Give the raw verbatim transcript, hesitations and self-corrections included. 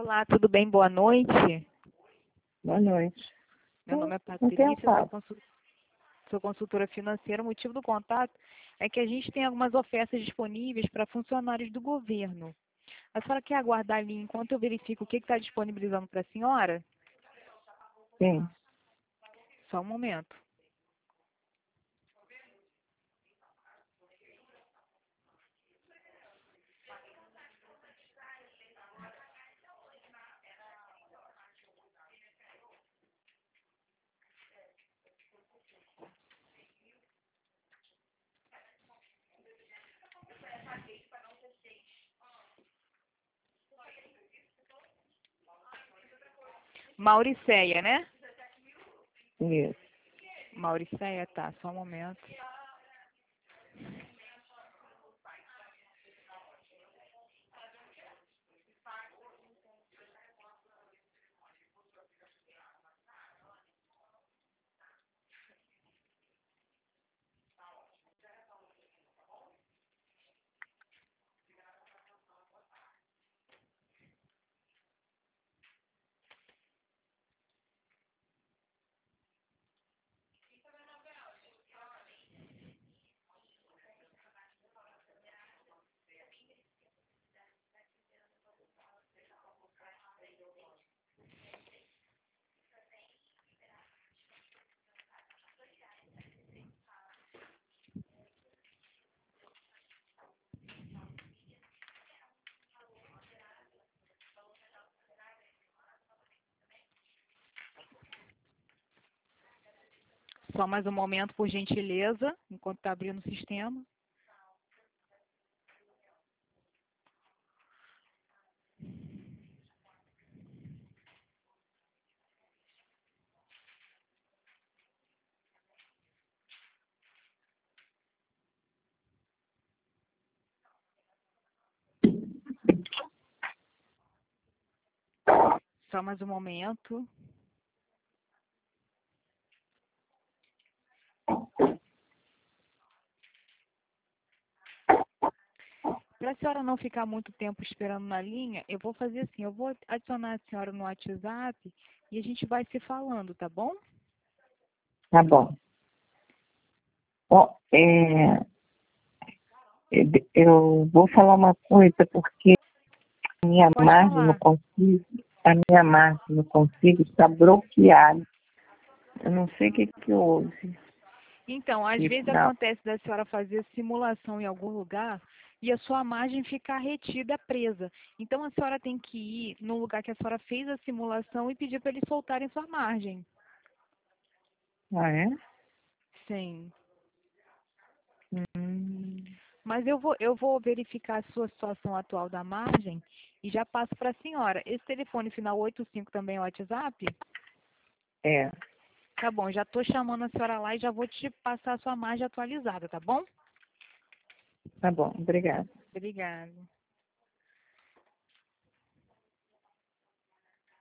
Olá, tudo bem? Boa noite. Boa noite. Meu nome é Com quem eu Patrícia, sou, falo? consul- sou consultora financeira. O motivo do contato é que a gente tem algumas ofertas disponíveis para funcionários do governo. A senhora quer aguardar ali enquanto eu verifico o que está disponibilizando para a senhora? Sim. Só um momento. Mauricéia, né? Isso. Mauricéia, tá. Só um momento. Só mais um momento, por gentileza, enquanto está abrindo o sistema. Só mais um momento. Para a senhora não ficar muito tempo esperando na linha, eu vou fazer assim, eu vou adicionar a senhora no WhatsApp e a gente vai se falando, tá bom? Tá bom. Ó, é, eu eu vou falar uma coisa, porque a minha Pode margem no falar. consigo, a minha margem no consigo está bloqueada. Eu não sei o que que houve. Então, às E, vezes não, acontece da senhora fazer simulação em algum lugar e a sua margem ficar retida, presa. Então, a senhora tem que ir no lugar que a senhora fez a simulação e pedir para eles soltarem sua margem. ah, é? Sim. Hum, Mas eu vou, eu vou verificar a sua situação atual da margem e já passo para a senhora. Esse telefone final oitenta e cinco também é o WhatsApp? é, Tá bom, já estou chamando a senhora lá e já vou te passar a sua margem atualizada, tá bom? tá bom, obrigada. Obrigada.